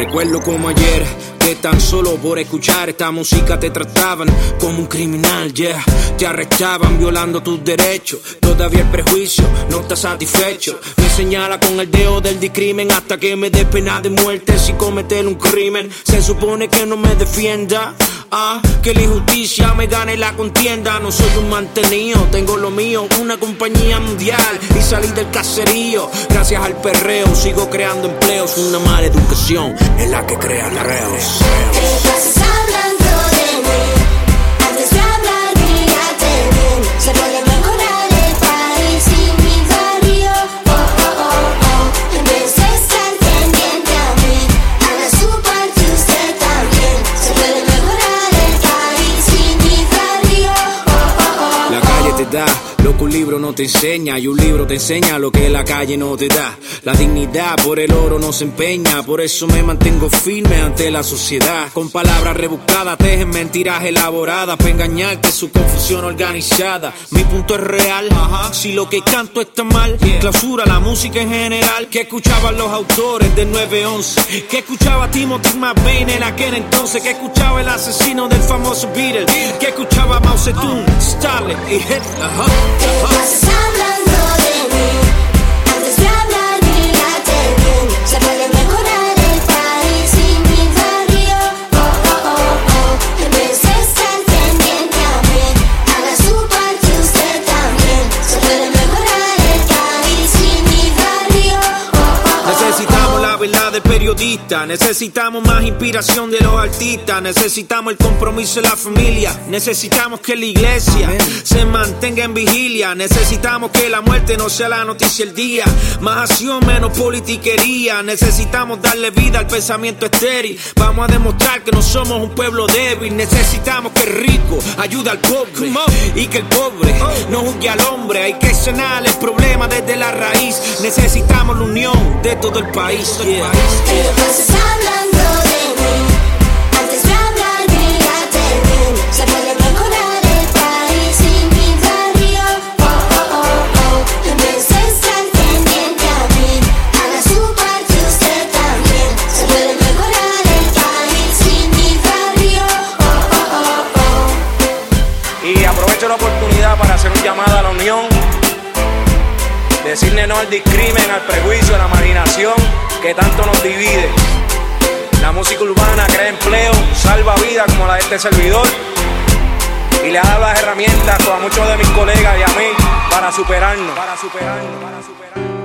Recuerdo como ayer, que tan solo por escuchar esta música te trataban como un criminal, yeah. Te arrestaban violando tus derechos. Todavía el prejuicio no está satisfecho. Me señala con el dedo del discrimen hasta que me dé pena de muerte si cometer un crimen. Se supone que no me defienda, que la injusticia me gane la contienda. No soy un mantenido, tengo lo mío, una compañía mundial y salí del caserío. Gracias al perreo sigo creando empleos. Una mala educación es la que crea reos. ¿Qué pasas hablando de mí? Antes de hablar, mírate bien. Se puede mejorar el país y mi barrio. En vez de estar pendiente a mí, haga su parte usted también. Se puede mejorar el país y mi barrio. La calle te da lo que un libro no te enseña, y un libro te enseña lo que la calle no te da. La dignidad por el oro no se empeña, por eso me mantengo firme ante la sociedad. Con palabras rebuscadas tejen mentiras elaboradas para engañarte, su confusión organizada. Mi punto es real, si lo que canto está mal, clausura la música en general. Que escuchaban los autores del 911, que escuchaba Timothy McVeigh en aquel entonces, que escuchaba el asesino del famoso Beatle, que escuchaba Mao Zedong, Stalin y Hitler. ¿Qué pasas hablando de mí? Antes de hablar, mírate bien. Se puede mejorar el país y mi barrio. En vez de estar pendiente a mí, haga su parte usted también. Se puede mejorar el país y mi barrio. Necesitamos la verdad del periodista, necesitamos más inspiración de los artistas, necesitamos el compromiso de la familia, necesitamos que la iglesia se mantenga en vigilia, necesitamos que la muerte no sea la noticia del día, más acción, menos politiquería, necesitamos darle vida al pensamiento estéril, vamos a demostrar que no somos un pueblo débil, necesitamos que el rico ayude al pobre y que el pobre no juzgue al hombre, hay que sanar el problema desde la raíz, necesitamos la unión de todo el país. ¿Qué pasas hablando de mí? Antes de hablar, mírate bien. Se puede mejorar el país y mi barrio. En vez de estar pendiente a mí, haga su parte usted también. Se puede mejorar el país y mi barrio. Y aprovecho la oportunidad para hacer un llamado a la unión, decirle no al discrimen, al prejuicio, a la marginación que tanto nos divide. La música urbana crea empleo, salva vidas como la de este servidor, y le ha dado las herramientas a muchos de mis colegas y a mí para superarnos.